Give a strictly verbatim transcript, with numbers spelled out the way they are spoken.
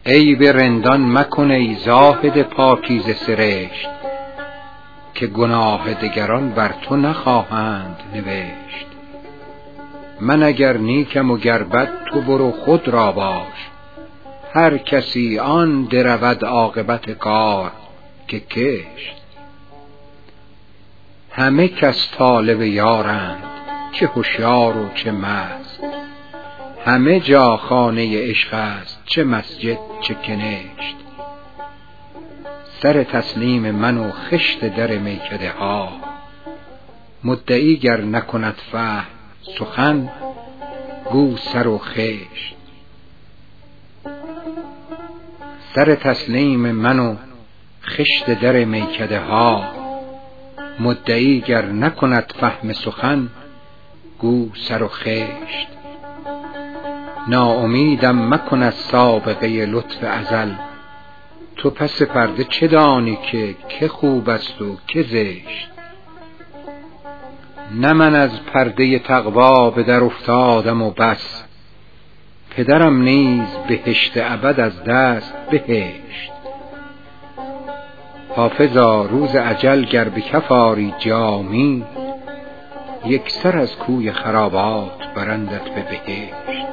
عیب رندان مکن ای زاهد پاکیزه سرشت، که گناه دگران بر تو نخواهند نوشت. من اگر نیکم و گر بد تو برو خود را باش، هر کسی آن درود عاقبت کار که کشت. همه کس طالب یارند، چه هوشیار و چه مست، همه جا خانه عشق است، چه مسجد چه کنشت. سر تسلیم من و خشت در میکده ها، مدعی گر نکند فهم سخن گو سر و خشت. سر تسلیم من و خشت در میکده ها، مدعی گر نکند فهم سخن گو سر و خشت. ناامیدم مکن از سابقه لطف ازل، تو پس پرده چه دانی که که خوب است و که زشت. نه من از پرده تقوا به در افتادم و بس، پدرم نیز بهشت ابد از دست بهشت. حافظا روز اجل گر به کف آری جامی، یک سر از کوی خرابات برندت به بهشت.